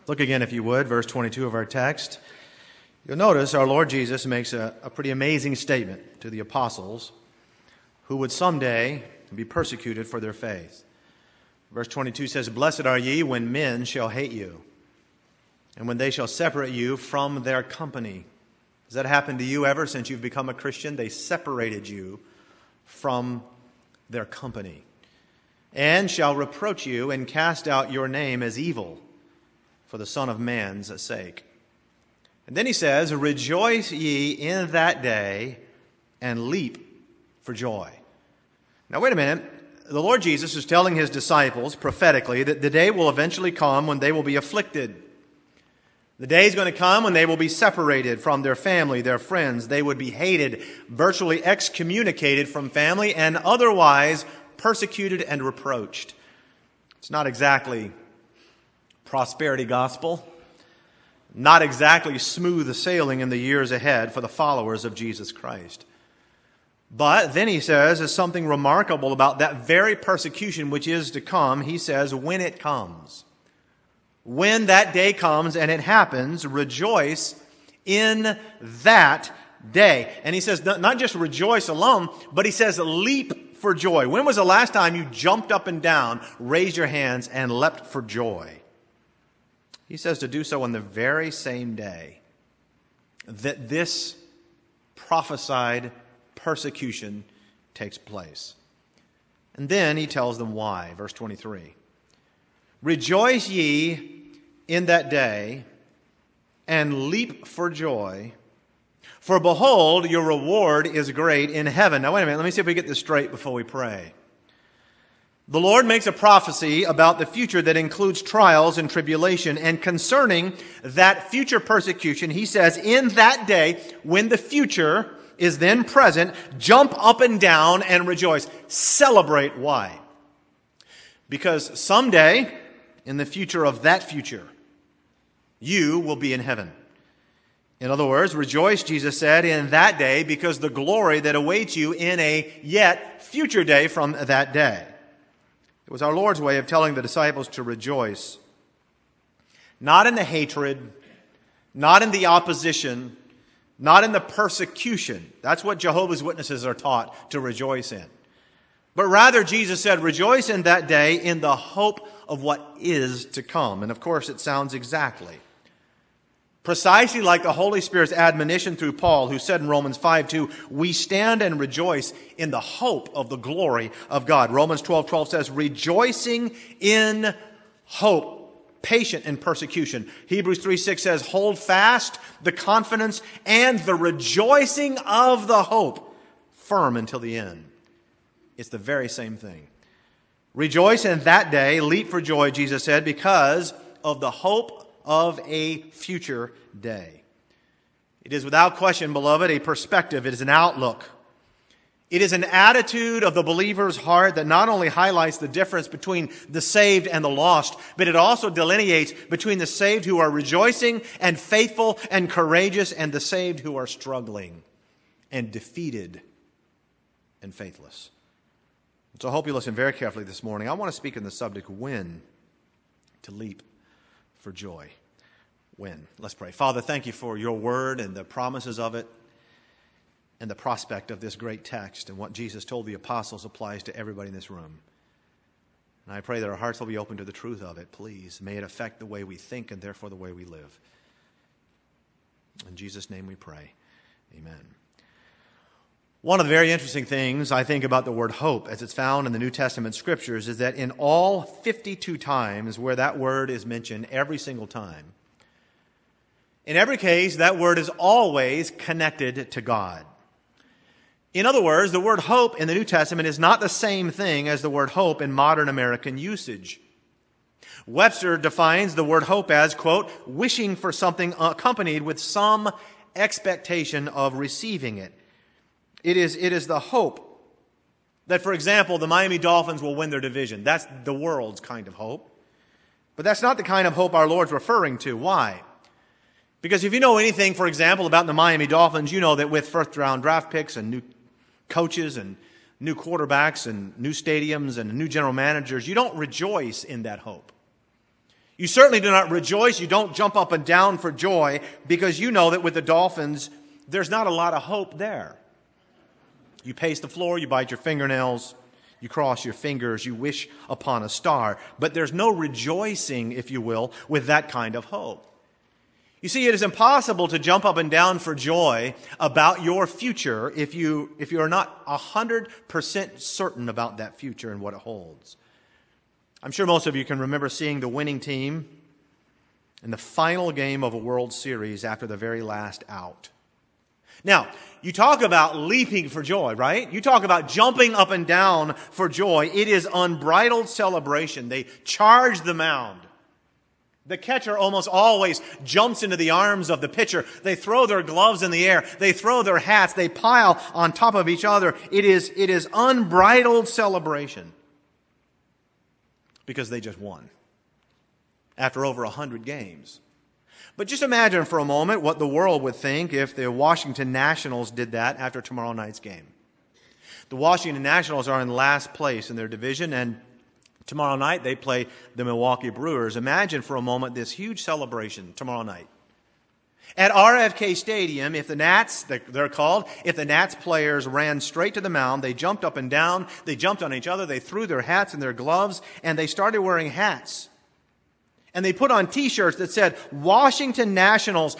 Look again, if you would, verse 22 of our text. You'll notice our Lord Jesus makes a pretty amazing statement to the apostles who would someday be persecuted for their faith. Verse 22 says, "Blessed are ye when men shall hate you, and when they shall separate you from their company." Has that happened to you ever since you've become a Christian? They separated you from their company. "And shall reproach you and cast out your name as evil for the Son of Man's sake." And then he says, "Rejoice ye in that day and leap for joy." Now wait a minute. The Lord Jesus is telling his disciples prophetically that the day will eventually come when they will be afflicted. The day is going to come when they will be separated from their family, their friends. They would be hated, virtually excommunicated from family, and otherwise persecuted and reproached. It's not exactly prosperity gospel, not exactly smooth sailing in the years ahead for the followers of Jesus Christ. But then he says, there's something remarkable about that very persecution which is to come. He says, when it comes. When that day comes and it happens, rejoice in that day. And he says, not just rejoice alone, but he says, leap for joy. When was the last time you jumped up and down, raised your hands, and leapt for joy? He says to do so on the very same day that this prophesied persecution takes place. And then he tells them why. Verse 23. "Rejoice ye in that day, and leap for joy, for behold, your reward is great in heaven." Now wait a minute, let me see if we get this straight before we pray. The Lord makes a prophecy about the future that includes trials and tribulation, and concerning that future persecution, he says, in that day, when the future is then present, jump up and down and rejoice. Celebrate. Why? Because someday, in the future of that future, you will be in heaven. In other words, rejoice, Jesus said, in that day, because the glory that awaits you in a yet future day from that day. It was our Lord's way of telling the disciples to rejoice, not in the hatred, not in the opposition, not in the persecution. That's what Jehovah's Witnesses are taught to rejoice in. But rather, Jesus said, rejoice in that day in the hope of what is to come. And of course, it sounds exactly precisely like the Holy Spirit's admonition through Paul, who said in Romans 5:2, "We stand and rejoice in the hope of the glory of God." Romans 12:12 says, "Rejoicing in hope, patient in persecution." Hebrews 3:6 says, "Hold fast the confidence and the rejoicing of the hope firm until the end." It's the very same thing. Rejoice in that day, leap for joy, Jesus said, because of the hope of a future day. It is without question, beloved, a perspective. It is an outlook. It is an attitude of the believer's heart that not only highlights the difference between the saved and the lost, but it also delineates between the saved who are rejoicing and faithful and courageous and the saved who are struggling and defeated and faithless. So I hope you listen very carefully this morning. I want to speak on the subject, when to leap for joy. When? Let's pray. Father, thank you for your word and the promises of it and the prospect of this great text, and what Jesus told the apostles applies to everybody in this room. And I pray that our hearts will be open to the truth of it. Please, may it affect the way we think and therefore the way we live. In Jesus' name we pray. Amen. One of the very interesting things I think about the word hope as it's found in the New Testament scriptures is that in all 52 times where that word is mentioned, every single time, in every case, that word is always connected to God. In other words, the word hope in the New Testament is not the same thing as the word hope in modern American usage. Webster defines the word hope as, quote, wishing for something accompanied with some expectation of receiving it. It is the hope that, for example, the Miami Dolphins will win their division. That's the world's kind of hope. But that's not the kind of hope our Lord's referring to. Why? Because if you know anything, for example, about the Miami Dolphins, you know that with first-round draft picks and new coaches and new quarterbacks and new stadiums and new general managers, you don't rejoice in that hope. You certainly do not rejoice. You don't jump up and down for joy because you know that with the Dolphins, there's not a lot of hope there. You pace the floor, you bite your fingernails, you cross your fingers, you wish upon a star. But there's no rejoicing, if you will, with that kind of hope. You see, it is impossible to jump up and down for joy about your future if you are not 100% certain about that future and what it holds. I'm sure most of you can remember seeing the winning team in the final game of a World Series after the very last out. Now, you talk about leaping for joy, right? You talk about jumping up and down for joy. It is unbridled celebration. They charge the mound. The catcher almost always jumps into the arms of the pitcher. They throw their gloves in the air. They throw their hats. They pile on top of each other. It is unbridled celebration because they just won after over 100 games. But just imagine for a moment what the world would think if the Washington Nationals did that after tomorrow night's game. The Washington Nationals are in last place in their division, and tomorrow night they play the Milwaukee Brewers. Imagine for a moment this huge celebration tomorrow night. At RFK Stadium, if the Nats, they're called, if the Nats players ran straight to the mound, they jumped up and down, they jumped on each other, they threw their hats and their gloves, and they started wearing hats. And they put on T-shirts that said, Washington Nationals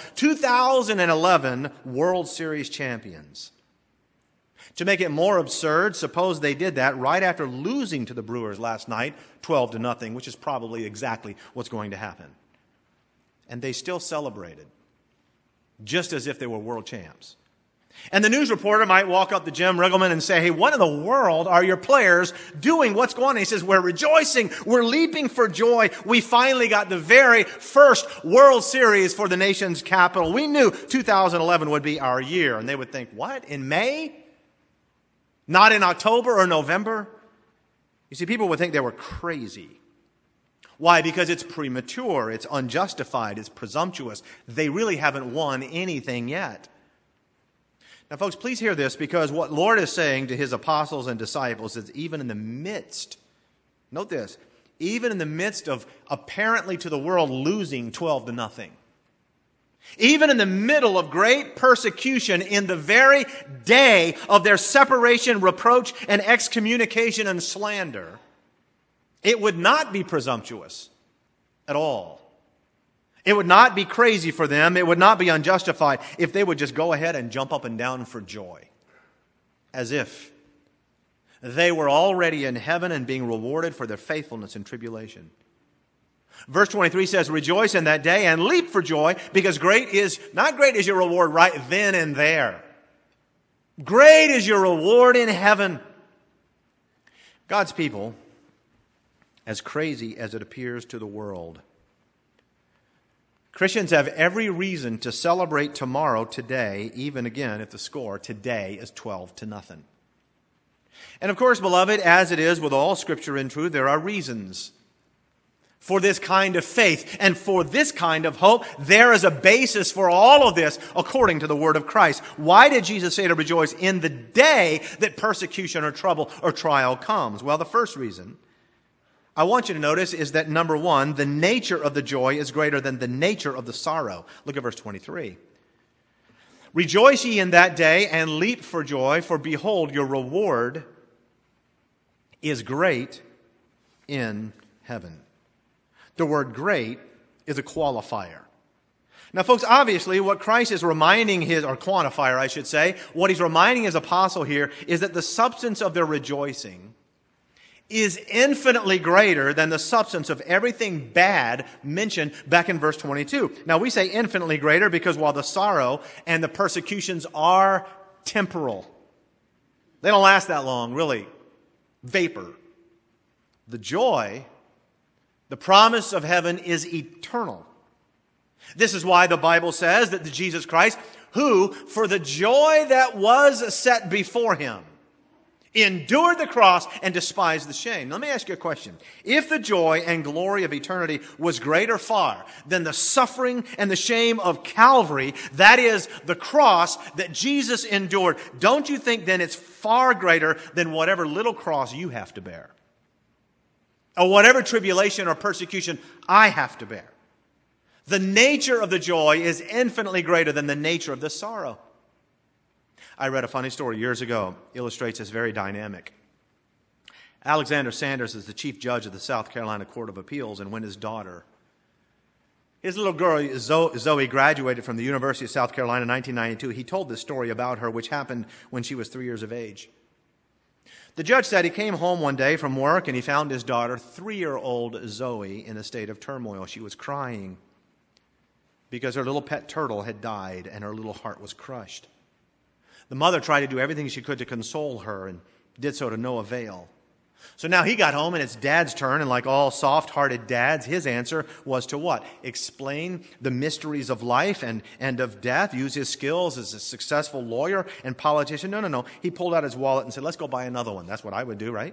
2011 World Series champions. To make it more absurd, suppose they did that right after losing to the Brewers last night, 12-0, which is probably exactly what's going to happen. And they still celebrated, just as if they were world champs. And the news reporter might walk up to Jim Riggleman and say, hey, what in the world are your players doing? What's going on? He says, we're rejoicing. We're leaping for joy. We finally got the very first World Series for the nation's capital. We knew 2011 would be our year. And they would think, what? In May? Not in October or November? You see, people would think they were crazy. Why? Because it's premature, it's unjustified, it's presumptuous. They really haven't won anything yet. Now, folks, please hear this, because what Lord is saying to his apostles and disciples is even in the midst, note this, even in the midst of apparently to the world losing 12-0, even in the middle of great persecution, in the very day of their separation, reproach, and excommunication and slander, it would not be presumptuous at all. It would not be crazy for them. It would not be unjustified if they would just go ahead and jump up and down for joy, as if they were already in heaven and being rewarded for their faithfulness in tribulation. Verse 23 says, rejoice in that day and leap for joy, because not great is your reward right then and there. Great is your reward in heaven. God's people, as crazy as it appears to the world, Christians have every reason to celebrate tomorrow, today, even again if the score today is 12-0. And of course, beloved, as it is with all Scripture in truth, there are reasons for this kind of faith and for this kind of hope. There is a basis for all of this according to the Word of Christ. Why did Jesus say to rejoice in the day that persecution or trouble or trial comes? Well, the first reason I want you to notice is that, number one, the nature of the joy is greater than the nature of the sorrow. Look at verse 23. Rejoice ye in that day and leap for joy, for behold, your reward is great in heaven. The word great is a qualifier. Now, folks, obviously what Christ is reminding or quantifier, I should say, what he's reminding his apostle here is that the substance of their rejoicing is infinitely greater than the substance of everything bad mentioned back in verse 22. Now, we say infinitely greater because while the sorrow and the persecutions are temporal, they don't last that long, really. Vapor. The joy, the promise of heaven is eternal. This is why the Bible says that Jesus Christ, who, for the joy that was set before him, endured the cross and despised the shame. Let me ask you a question. If the joy and glory of eternity was greater far than the suffering and the shame of Calvary, that is the cross that Jesus endured, don't you think then it's far greater than whatever little cross you have to bear? or whatever tribulation or persecution I have to bear. The nature of the joy is infinitely greater than the nature of the sorrow. I read a funny story years ago, illustrates this very dynamic. Alexander Sanders is the chief judge of the South Carolina Court of Appeals, and when his little girl, Zoe, graduated from the University of South Carolina in 1992, he told this story about her, which happened when she was 3 years of age. The judge said he came home one day from work and he found his daughter, 3-year-old Zoe, in a state of turmoil. She was crying because her little pet turtle had died and her little heart was crushed. The mother tried to do everything she could to console her and did so to no avail. So now he got home and it's Dad's turn, and like all soft-hearted dads, his answer was to what? Explain the mysteries of life and of death, use his skills as a successful lawyer and politician. No. He pulled out his wallet and said, let's go buy another one. That's what I would do, right?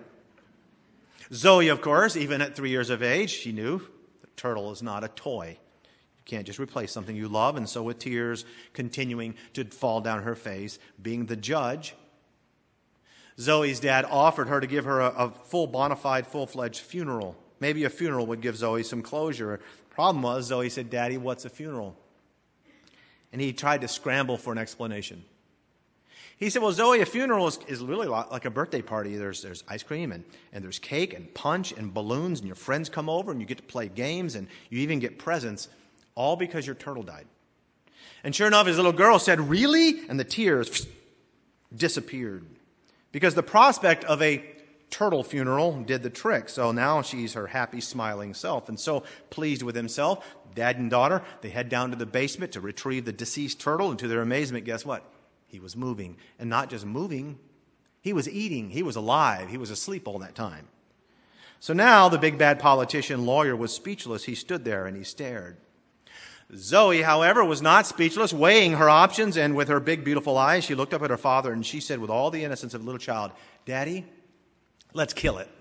Zoe, of course, even at 3 years of age, she knew the turtle is not a toy. You can't just replace something you love. And so with tears continuing to fall down her face, being the judge, Zoe's dad offered her to give her a full bona fide, full-fledged funeral. Maybe a funeral would give Zoe some closure. The problem was, Zoe said, Daddy, what's a funeral? And he tried to scramble for an explanation. He said, well, Zoe, a funeral is really like a birthday party. There's ice cream and there's cake and punch and balloons, and your friends come over and you get to play games and you even get presents, all because your turtle died. And sure enough, his little girl said, really? And the tears disappeared. Because the prospect of a turtle funeral did the trick. So now she's her happy, smiling self. And so pleased with himself, dad and daughter, they head down to the basement to retrieve the deceased turtle. And to their amazement, guess what? He was moving. And not just moving, he was eating. He was alive. He was asleep all that time. So now the big bad politician lawyer was speechless. He stood there and he stared. Zoe, however, was not speechless, weighing her options, and with her big, beautiful eyes, she looked up at her father and she said with all the innocence of a little child, Daddy, let's kill it.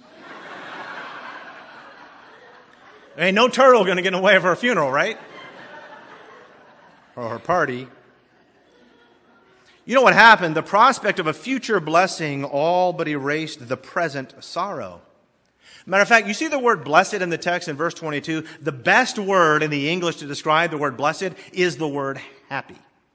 There ain't no turtle going to get in the way of her funeral, right? Or her party. You know what happened? The prospect of a future blessing all but erased the present sorrow. Matter of fact, you see the word blessed in the text in verse 22. The best word in the English to describe the word blessed is the word happy.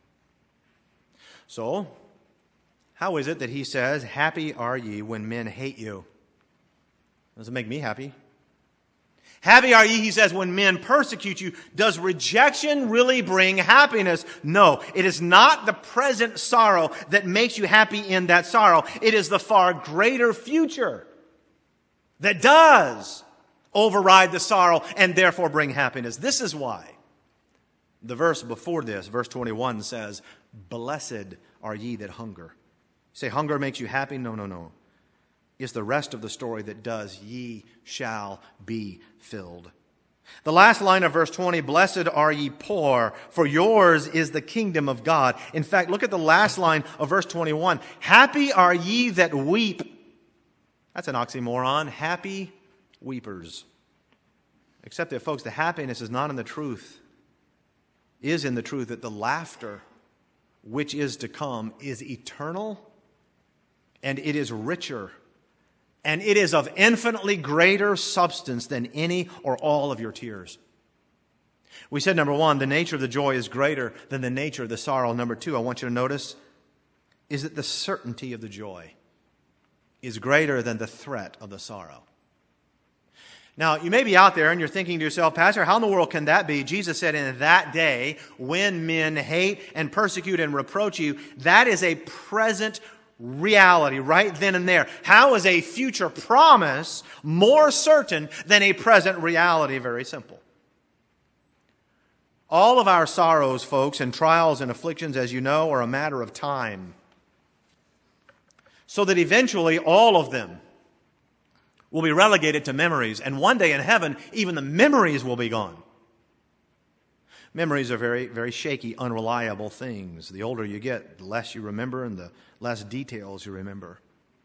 So, how is it that he says, happy are ye when men hate you? Doesn't make me happy. Happy are ye, he says, when men persecute you. Does rejection really bring happiness? No, it is not the present sorrow that makes you happy in that sorrow. It is the far greater future that does override the sorrow and therefore bring happiness. This is why the verse before this, verse 21, says, blessed are ye that hunger. You say hunger makes you happy? No. It's the rest of the story that does. Ye shall be filled. The last line of verse 20, blessed are ye poor, for yours is the kingdom of God. In fact, look at the last line of verse 21. Happy are ye that weep. That's an oxymoron. Happy weepers. Except that, folks, the happiness is not in the truth. Is in the truth that the laughter which is to come is eternal, and it is richer, and it is of infinitely greater substance than any or all of your tears. We said, number one, the nature of the joy is greater than the nature of the sorrow. Number two, I want you to notice, is that the certainty of the joy is greater than the threat of the sorrow. Now, you may be out there and you're thinking to yourself, Pastor, how in the world can that be? Jesus said in that day, when men hate and persecute and reproach you, that is a present reality right then and there. How is a future promise more certain than a present reality? Very simple. All of our sorrows, folks, and trials and afflictions, as you know, are a matter of time. So that eventually all of them will be relegated to memories. And one day in heaven, even the memories will be gone. Memories are very, very shaky, unreliable things. The older you get, the less you remember and the less details you remember.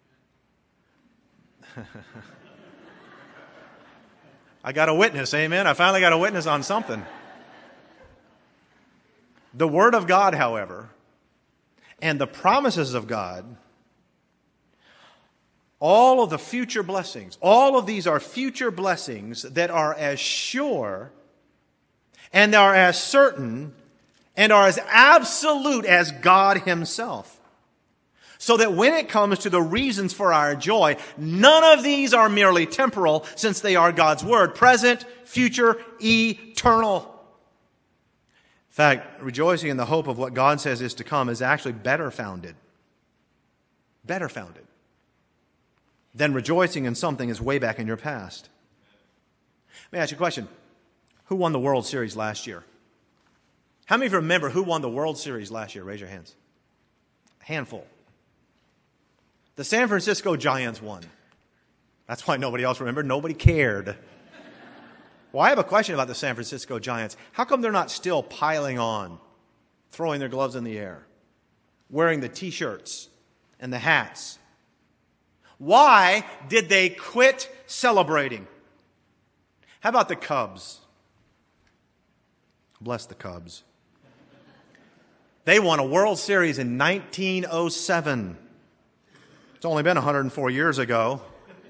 I got a witness, amen? I finally got a witness on something. The Word of God, however, and the promises of God all of the future blessings, all of these are future blessings that are as sure and are as certain and are as absolute as God Himself. So that when it comes to the reasons for our joy, none of these are merely temporal, since they are God's Word, present, future, eternal. In fact, rejoicing in the hope of what God says is to come is actually better founded than rejoicing in something that's way back in your past. Let me ask you a question. Who won the World Series last year? How many of you remember who won the World Series last year? Raise your hands. A handful. The San Francisco Giants won. That's why nobody else remembered. Nobody cared. Well, I have a question about the San Francisco Giants. How come they're not still piling on, throwing their gloves in the air, wearing the T-shirts and the hats? Why did they quit celebrating? How about the Cubs? Bless the Cubs. They won a World Series in 1907. It's only been 104 years ago.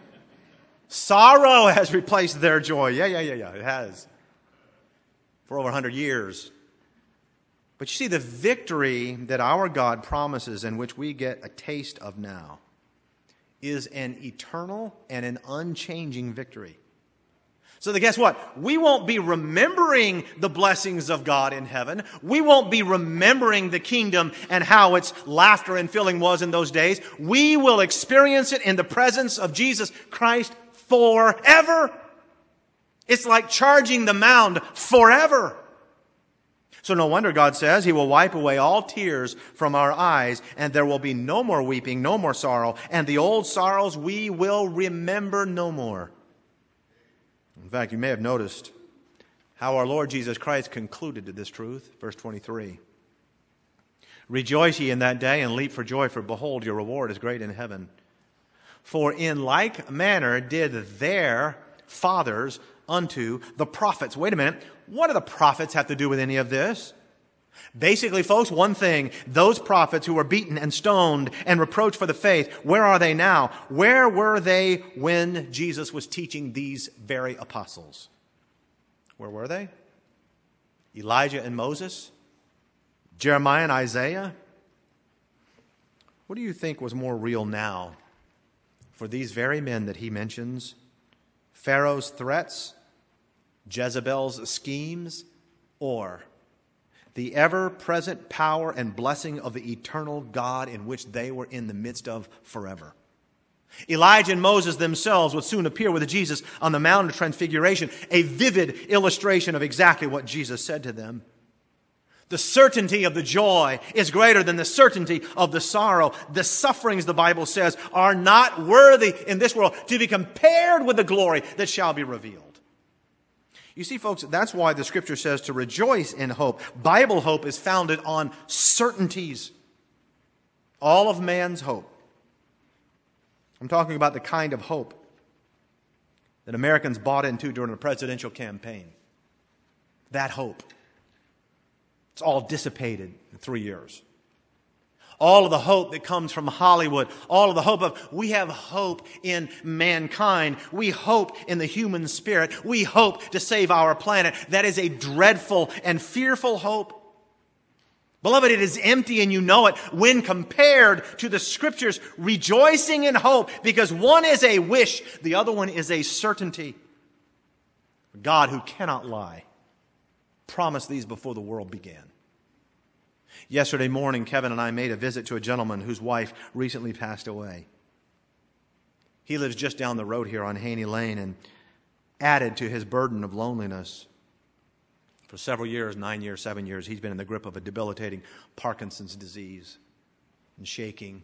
Sorrow has replaced their joy. Yeah, it has. For over 100 years. But you see, the victory that our God promises and which we get a taste of now is an eternal and an unchanging victory. So guess what? We won't be remembering the blessings of God in heaven. We won't be remembering the kingdom and how its laughter and filling was in those days. We will experience it in the presence of Jesus Christ forever. It's like charging the mound forever. So no wonder God says He will wipe away all tears from our eyes, and there will be no more weeping, no more sorrow, and the old sorrows we will remember no more. In fact, you may have noticed how our Lord Jesus Christ concluded to this truth. Verse 23. Rejoice ye in that day and leap for joy, for behold, your reward is great in heaven. For in like manner did their fathers unto the prophets. Wait a minute. What do the prophets have to do with any of this? Basically, folks, one thing. Those prophets who were beaten and stoned and reproached for the faith, where are they now? Where were they when Jesus was teaching these very apostles? Where were they? Elijah and Moses? Jeremiah and Isaiah? What do you think was more real now for these very men that he mentions? Pharaoh's threats? Jezebel's schemes? Or the ever-present power and blessing of the eternal God in which they were in the midst of forever? Elijah and Moses themselves would soon appear with Jesus on the Mount of Transfiguration, a vivid illustration of exactly what Jesus said to them. The certainty of the joy is greater than the certainty of the sorrow. The sufferings, the Bible says, are not worthy in this world to be compared with the glory that shall be revealed. You see, folks, that's why the Scripture says to rejoice in hope. Bible hope is founded on certainties. All of man's hope. I'm talking about the kind of hope that Americans bought into during the presidential campaign. That hope. It's all dissipated in 3 years. All of the hope that comes from Hollywood, all of the hope of, we have hope in mankind. We hope in the human spirit. We hope to save our planet. That is a dreadful and fearful hope. Beloved, it is empty and you know it when compared to the Scriptures, rejoicing in hope, because one is a wish, the other one is a certainty. God, who cannot lie, promised these before the world began. Yesterday morning, Kevin and I made a visit to a gentleman whose wife recently passed away. He lives just down the road here on Haney Lane and added to his burden of loneliness. For several years, 9 years, 7 years, he's been in the grip of a debilitating Parkinson's disease and shaking.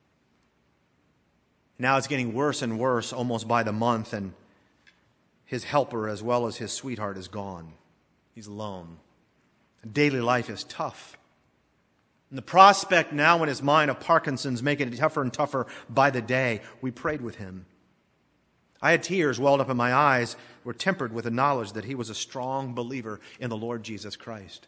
Now it's getting worse and worse almost by the month, and his helper as well as his sweetheart is gone. He's alone. Daily life is tough. And the prospect now in his mind of Parkinson's making it tougher and tougher by the day. We prayed with him. I had tears welled up in my eyes, were tempered with the knowledge that he was a strong believer in the Lord Jesus Christ.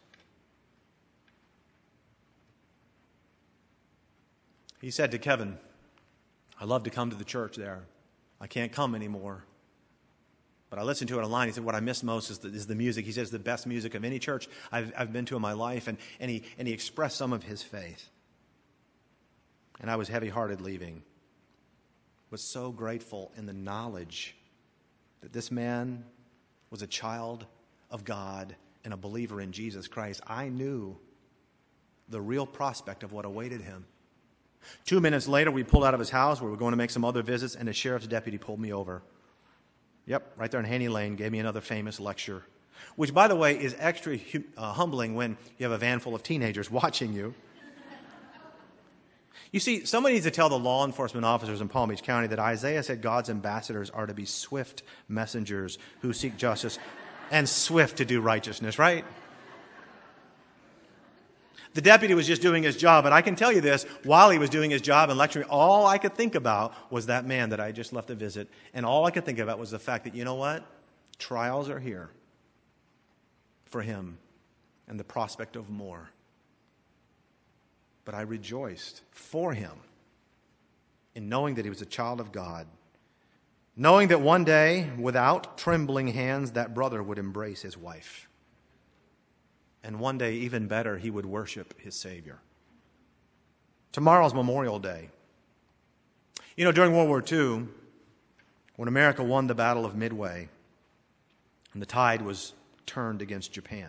He said to Kevin, I love to come to the church there. I can't come anymore. But I listened to it online. He said, what I miss most is the music. He says, the best music of any church I've been to in my life. And he expressed some of his faith. And I was heavy-hearted leaving. Was so grateful in the knowledge that this man was a child of God and a believer in Jesus Christ. I knew the real prospect of what awaited him. 2 minutes later, we pulled out of his house. We were going to make some other visits, and a sheriff's deputy pulled me over. Yep, right there in Haney Lane, gave me another famous lecture, which, by the way, is extra humbling when you have a van full of teenagers watching you. You see, somebody needs to tell the law enforcement officers in Palm Beach County that Isaiah said God's ambassadors are to be swift messengers who seek justice and swift to do righteousness, right? The deputy was just doing his job, and I can tell you this, while he was doing his job and lecturing, all I could think about was that man that I just left to visit, and all I could think about was the fact that, you know what? Trials are here for him and the prospect of more. But I rejoiced for him in knowing that he was a child of God, knowing that one day, without trembling hands, that brother would embrace his wife. And one day, even better, he would worship his Savior. Tomorrow's Memorial Day. You know, during World War II, when America won the Battle of Midway, and the tide was turned against Japan,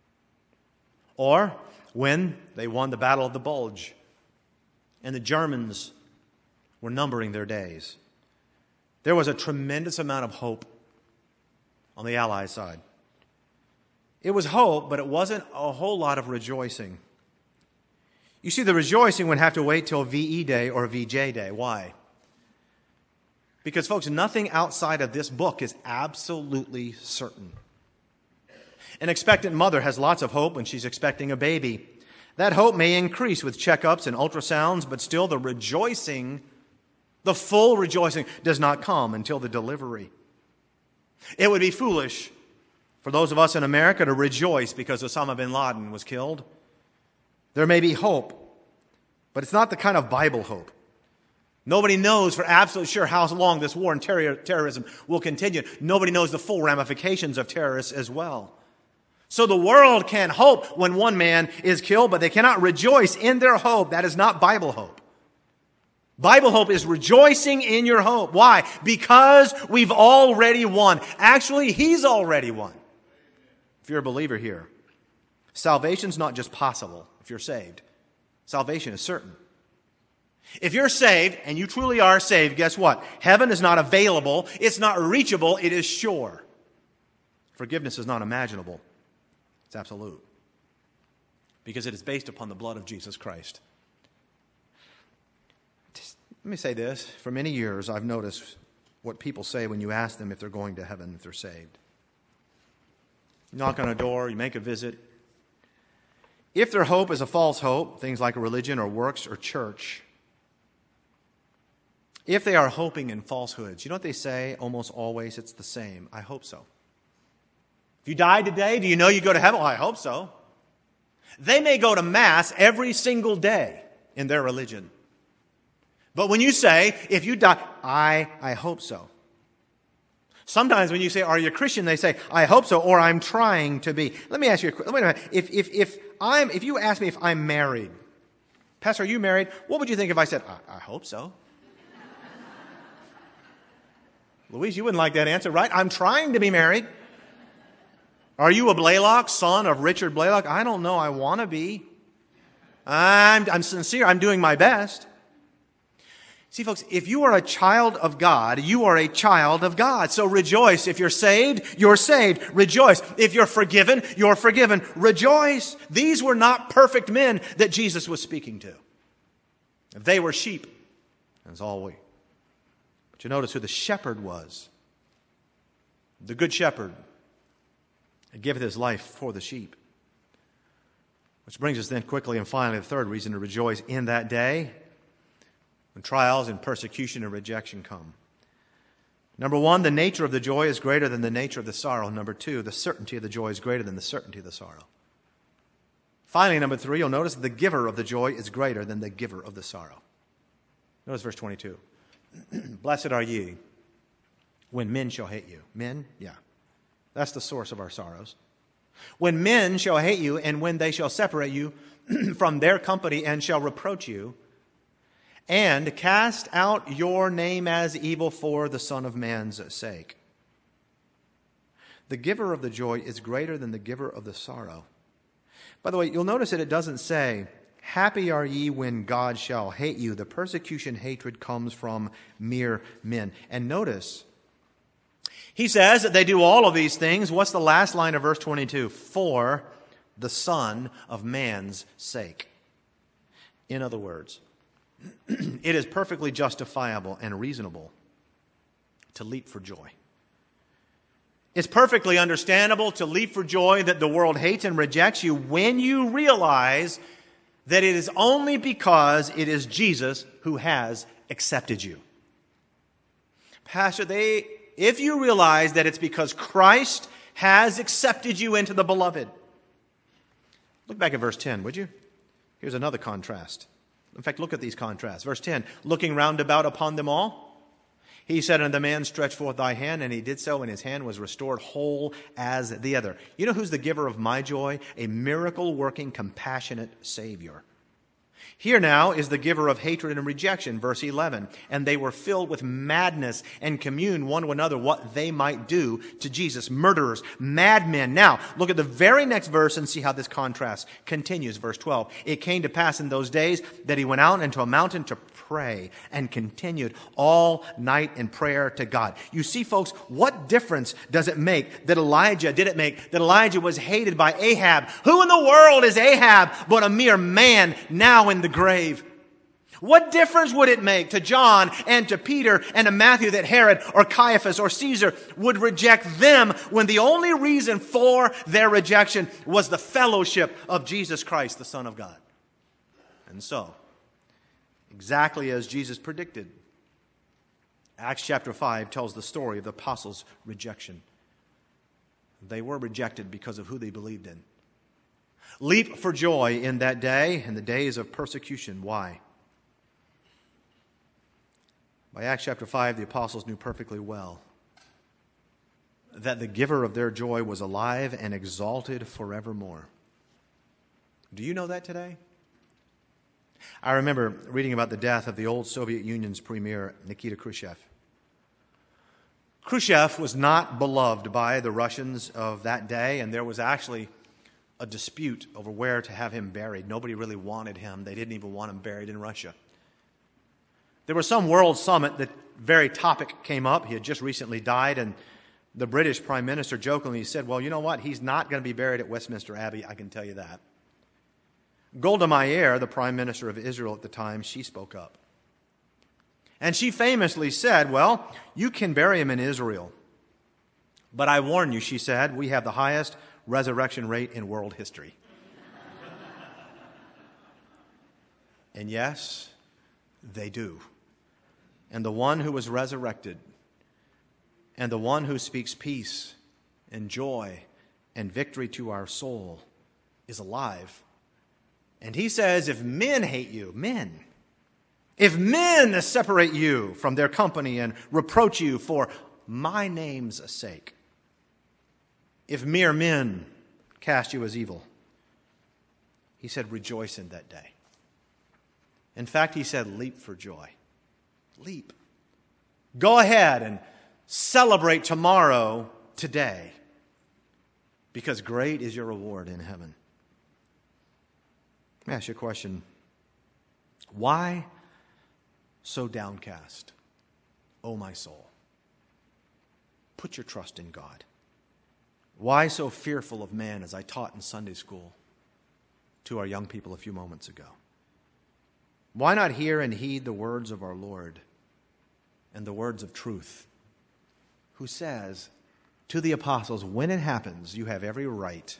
or when they won the Battle of the Bulge, and the Germans were numbering their days, there was a tremendous amount of hope on the Allied side. It was hope, but it wasn't a whole lot of rejoicing. You see, the rejoicing would have to wait till VE Day or VJ Day. Why? Because, folks, nothing outside of this book is absolutely certain. An expectant mother has lots of hope when she's expecting a baby. That hope may increase with checkups and ultrasounds, but still the rejoicing, the full rejoicing, does not come until the delivery. It would be foolish for those of us in America to rejoice because Osama bin Laden was killed. There may be hope, but it's not the kind of Bible hope. Nobody knows for absolutely sure how long this war and terrorism will continue. Nobody knows the full ramifications of terrorists as well. So the world can hope when one man is killed, but they cannot rejoice in their hope. That is not Bible hope. Bible hope is rejoicing in your hope. Why? Because we've already won. Actually, he's already won. If you're a believer here, salvation's not just possible if you're saved. Salvation is certain. If you're saved, and you truly are saved, guess what? Heaven is not available, it's not reachable, it is sure. Forgiveness is not imaginable, it's absolute. Because it is based upon the blood of Jesus Christ. Let me say this. For many years, I've noticed what people say when you ask them if they're going to heaven, if they're saved. You knock on a door, you make a visit. If their hope is a false hope, things like religion or works or church, if they are hoping in falsehoods, you know what they say almost always? It's the same. I hope so. If you died today, do you know you go to heaven? Well, I hope so. They may go to Mass every single day in their religion. But when you say, if you die, I hope so. Sometimes when you say, are you a Christian? They say, I hope so, or I'm trying to be. Let me ask you, wait a minute. If you ask me if I'm married, Pastor, are you married? What would you think if I said, I hope so? Louise, you wouldn't like that answer, right? I'm trying to be married. Are you a Blaylock, son of Richard Blaylock? I don't know. I want to be. I'm sincere. I'm doing my best. See, folks, if you are a child of God, you are a child of God. So rejoice. If you're saved, you're saved. Rejoice. If you're forgiven, you're forgiven. Rejoice. These were not perfect men that Jesus was speaking to. They were sheep. That's all we. But you notice who the shepherd was. The good shepherd that giveth his life for the sheep. Which brings us then quickly and finally the third reason to rejoice in that day. When trials and persecution and rejection come. Number one, the nature of the joy is greater than the nature of the sorrow. Number two, the certainty of the joy is greater than the certainty of the sorrow. Finally, number three, you'll notice the giver of the joy is greater than the giver of the sorrow. Notice verse 22. Blessed are ye when men shall hate you. Men? Yeah. That's the source of our sorrows. When men shall hate you, and when they shall separate you from their company, and shall reproach you, and cast out your name as evil for the Son of Man's sake. The giver of the joy is greater than the giver of the sorrow. By the way, you'll notice that it doesn't say, happy are ye when God shall hate you. The persecution, hatred comes from mere men. And notice, he says that they do all of these things. What's the last line of verse 22? For the Son of Man's sake. In other words, it is perfectly justifiable and reasonable to leap for joy. It's perfectly understandable to leap for joy that the world hates and rejects you when you realize that it is only because it is Jesus who has accepted you. Pastor, if you realize that it's because Christ has accepted you into the beloved. Look back at verse 10, would you? Here's another contrast. In fact, look at these contrasts. Verse 10, looking round about upon them all, he said unto the man, stretch forth thy hand, and he did so, and his hand was restored whole as the other. You know who's the giver of my joy? A miracle-working, compassionate Savior. Here now is the giver of hatred and rejection, verse 11. And they were filled with madness and communed one to another what they might do to Jesus. Murderers, madmen. Now, look at the very next verse and see how this contrast continues. Verse 12. It came to pass in those days that he went out into a mountain to pray and continued all night in prayer to God. You see, folks, what difference does it make that Elijah was hated by Ahab? Who in the world is Ahab but a mere man now in the grave? What difference would it make to John and to Peter and to Matthew that Herod or Caiaphas or Caesar would reject them when the only reason for their rejection was the fellowship of Jesus Christ, the Son of God? And so, exactly as Jesus predicted, Acts chapter 5 tells the story of the apostles' rejection. They were rejected because of who they believed in. Leap for joy in that day and the days of persecution. Why? By Acts chapter 5, the apostles knew perfectly well that the giver of their joy was alive and exalted forevermore. Do you know that today? I remember reading about the death of the old Soviet Union's premier, Nikita Khrushchev. Khrushchev was not beloved by the Russians of that day, and there was actually a dispute over where to have him buried. Nobody really wanted him. They didn't even want him buried in Russia. There was some world summit that very topic came up. He had just recently died, and the British Prime Minister jokingly said, well, you know what? He's not going to be buried at Westminster Abbey, I can tell you that. Golda Meir, the Prime Minister of Israel at the time, she spoke up. And she famously said, well, you can bury him in Israel. But I warn you, she said, we have the highest resurrection rate in world history. And yes, they do. And the one who was resurrected, and the one who speaks peace and joy and victory to our soul is alive. And he says, if men hate you, if men separate you from their company and reproach you for my name's sake, if mere men cast you as evil, he said, rejoice in that day. In fact, he said, leap for joy. Leap. Go ahead and celebrate tomorrow, today, because great is your reward in heaven. Let me ask you a question. Why so downcast, O my soul? Put your trust in God. Why so fearful of man, as I taught in Sunday school to our young people a few moments ago? Why not hear and heed the words of our Lord and the words of truth, who says to the apostles, when it happens, you have every right,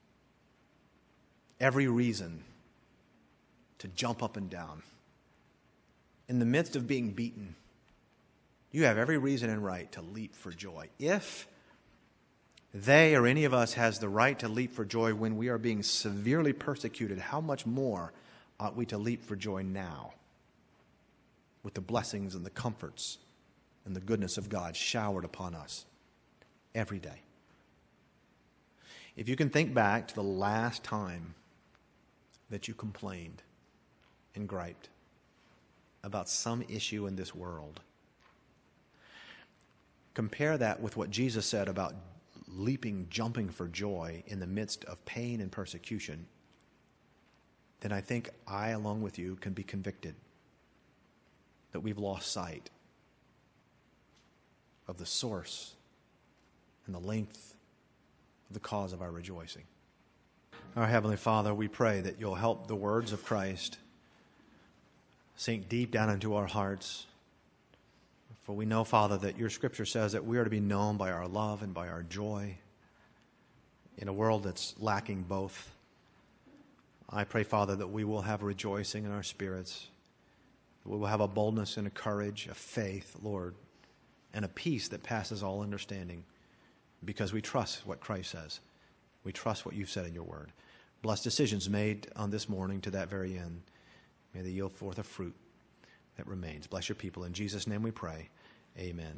every reason to jump up and down. In the midst of being beaten, you have every reason and right to leap for joy. If they or any of us has the right to leap for joy when we are being severely persecuted, how much more ought we to leap for joy now with the blessings and the comforts and the goodness of God showered upon us every day. If you can think back to the last time that you complained and griped about some issue in this world, compare that with what Jesus said about jumping for joy in the midst of pain and persecution, then I think I, along with you, can be convicted that we've lost sight of the source and the length of the cause of our rejoicing. Our Heavenly Father, we pray that you'll help the words of Christ sink deep down into our hearts. For we know, Father, that your Scripture says that we are to be known by our love and by our joy in a world that's lacking both. I pray, Father, that we will have rejoicing in our spirits. We will have a boldness and a courage, a faith, Lord, and a peace that passes all understanding because we trust what Christ says. We trust what you've said in your word. Bless decisions made on this morning to that very end. May they yield forth a fruit that remains. Bless your people. In Jesus' name we pray. Amen.